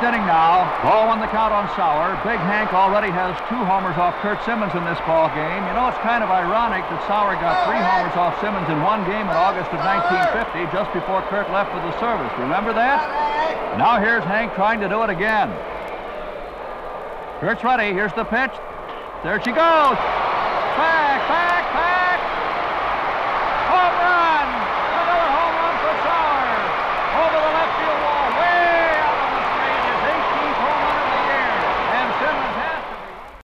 inning now. Ball on the count on Sauer. Big Hank already has 2 homers off Kurt Simmons in this ball game. You know, it's kind of ironic that Sauer got 3 homers off Simmons in one game in August of 1950, just before Kurt left for the service. Remember that? Now here's Hank trying to do it again. Kurt's ready. Here's the pitch. There she goes. Back, back.